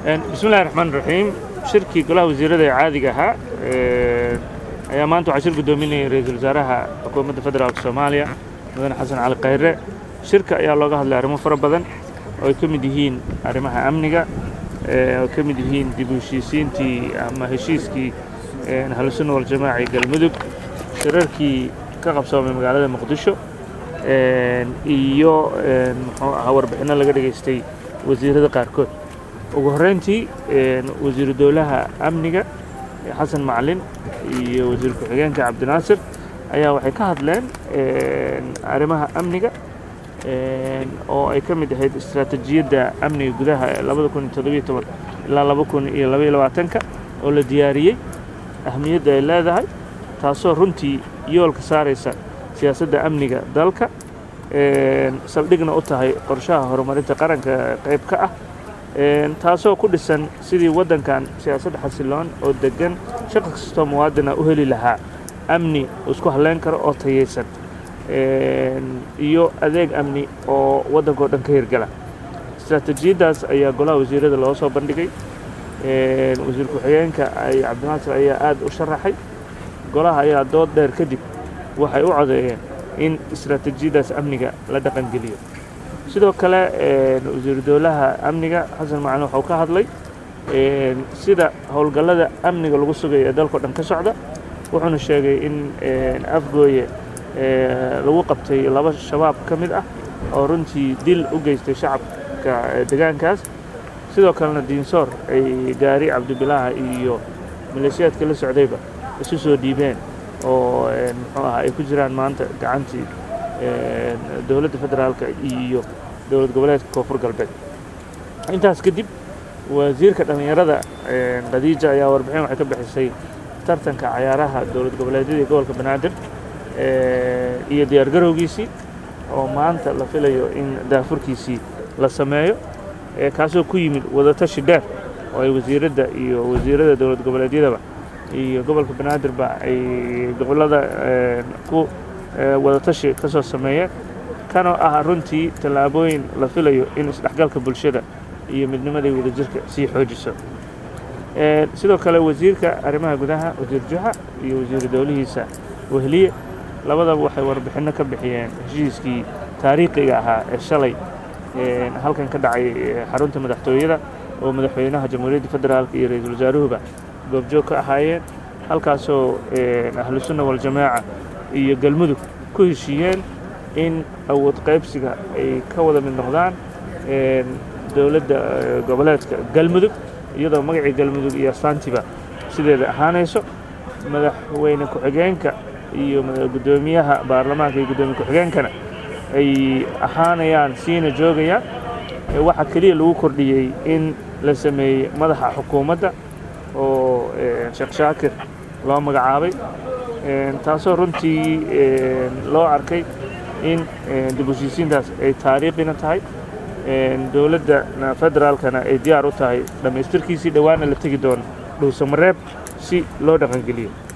بسم الله الرحمن الرحيم شركي كلها وزيرة عادية ayaa maanta waxaa shir gudoominayay ra'iisul wasaaraha xukuumadda federaalka Soomaaliya mudane Xasan Cali Khayre shirka ayaa looga hadlay arrimo fara badan oo ay ka mid yihiin arrimaha amniga oo ka mid yihiin dib u heshiisiintii ama heshiiskii ahlu sunna wal jamaaca galmudug shirarkii ka qabsoomay magaalada Muqdisho iyo warbixino laga dhageystay wasiirada qaarkood ugu horreyntii wasiir dowlaha amniga حسن معلن وزير ku-xigeenka عبد الناصر ayaa waxay ka hadleen arrimaha amniga oo ay ka mid ahayd istiraatiijiyadda amniga gudaha ee 2017 ilaa 2022 oo la diyaariyay ahmiyadda ay leedahay taasoo runtii yoolka saaraysa siyaasadda amniga dalka saldhigna u tahay qorshaha horumarinta qaranka qayb ka ah taasoo ku dhisan sidii waddankan siyaasadda xasiloon oo degan shaqo kastoo muwaadina u heli lahaa amni isku haleyn karo oo tayeysan iyo adeeg amni oo waddankoo dhan ka hirgala istiraatiijiyaddaas ayaa golaha wasiirada loo soo bandhigay wasiir ku-xigeenka ay cabdinaasir ayaa aad u sharaxay golaha ayaa dood dheer kadib waxay u codeeyeen in istiraatiijiyaddaas amniga la dhaqangeliyo sidoo kale wasiir dowlaha amniga xasan macalin wuxuu ka hadlay sida howlgallada amniga lagu sugayo ee dalka dhan ka socda wuxuuna sheegay in afgooye lagu qabtay laba shabaab ka mid ah oo runtii dil u geystay shacabka deegaankaas sidoo kalena diinsoor ay gaari cabdibilaaha iyo maleeshiyaadka la socdayba isu soo dhiibeen oo muxuu ahaa ay ku jiraan maanta gacantii dowladda federaalka iyo dowlad goboleedka koonfur galbeed intaas kadib wasiirka dhalinyarada Khadiija ayaa warbixin waxay ka bixisay tartanka ciyaaraha dowlad goboleedyada gobolka Banaadir iyo diyaar garowgiisii oo maanta la filayo in daafurkiisii la sameeyo kaasoo ku yimid wadatashi dheer oo ay wasiirada iyo wasiirada dowlad goboleedyada iyo gobolka Banaadirba ay gobolada ku wadatashi ka soo sameeyeen kana ah runtii tallaabooyin la filayo in isdhexgalka bulshada iyo midnimada wadajirka sii xoojiso sidoo kale wasiirka arrimaha gudaha wasiir Juxa iyo wasiir dowlihiisa wehliye labadaba waxay warbixino ka bixiyeen heshiiskii taariikhiga ahaa ee shalay halkan ka dhacay xarunta madaxtooyada oo madaxweynaha jamhuuriyadda federaalka iyo ra'iisul wasaaruhuba goobjoog ka ahaayeen halkaasoo ahlu sunna wal jamaaca iyo galmudug ku heshiiyeen in awood qaybsiga ay ka wada mid noqdaan dowladda goboleedka galmudug iyadoo magacii galmudug iyo astaantiba sideeda ahaanayso madaxweyne ku-xigeenka iyo gudoomiyaha baarlamaanka iyo gudoomiye ku-xigeenkana ay ahaanayaan siina joogayaan waxa kaliya lagu kordhiyey in la sameeyey madaxa xukuumadda oo Sheekh Shaakir loo magacaabay taasoo runtii loo arkay in dib u heshiisiintaas ay taariikhina tahay dowladda federaalkana ay diyaar u tahay dhamaystirkiisii dhawaana la tegi doono dhuusamareeb si loo dhaqangeliyo